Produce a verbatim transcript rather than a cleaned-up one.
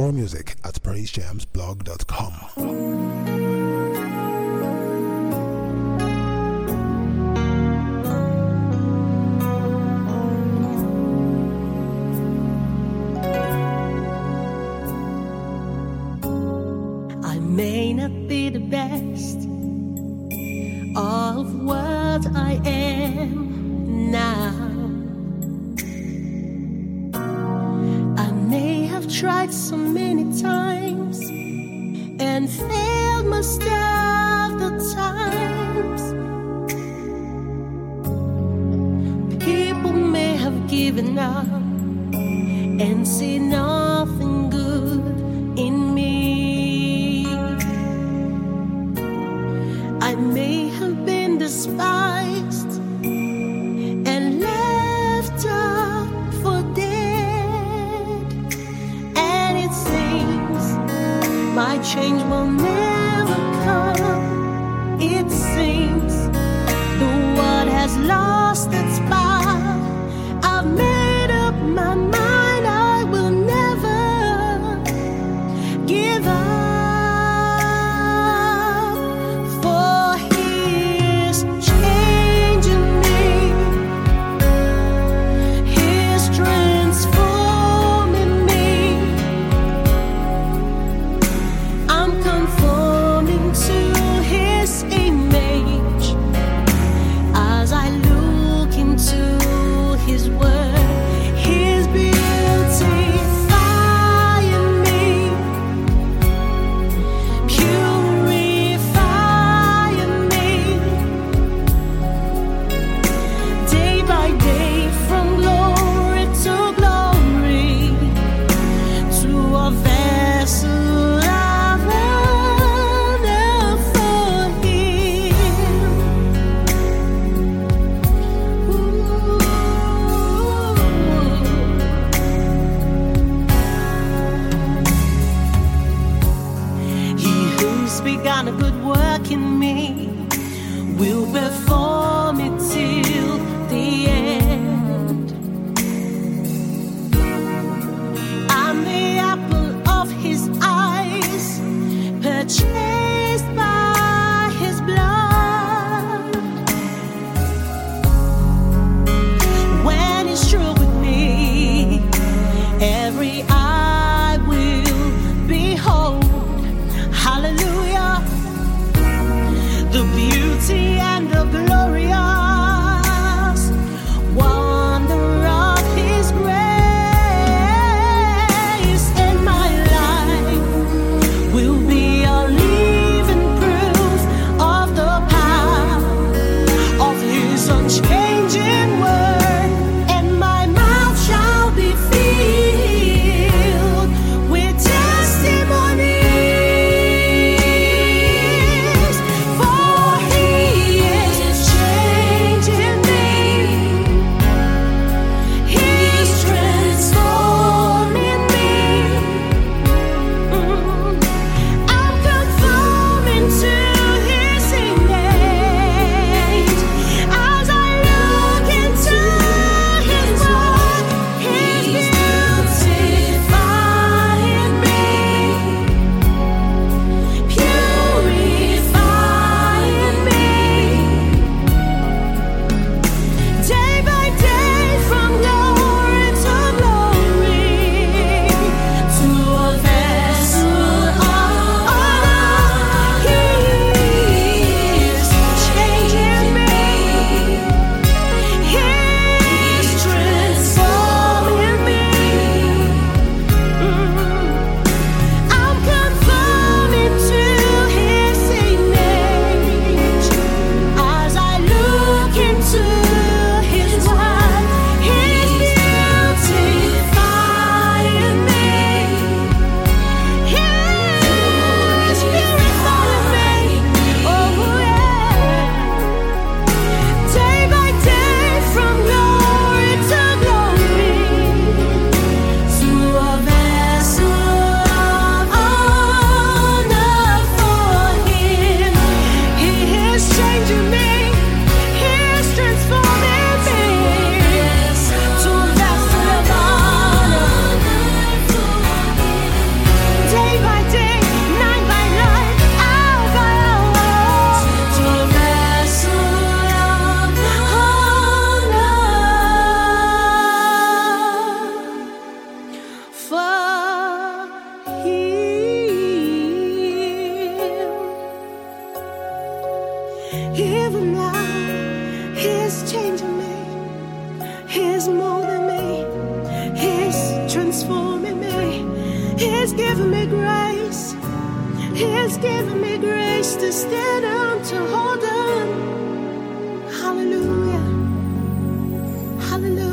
more music at praise jams blog dot com. May not be the best of what I am now. I may have tried so many times and failed most of the times. People may have given up and see nothing good in me. I may have been despised and left up for dead, and it seems my change will never come. It seems the world has lost its power. I've made up my mind, I will never give up. Begun a good work in me will perform it till the end. I'm the apple of his eyes, purchased by his blood. When he's true with me, every eye will behold. Hallelujah, the beauty and the glorious wonder of his grace, and my life will be a living He's given me grace. He's given me grace to stand on, to hold on. Hallelujah. Hallelujah.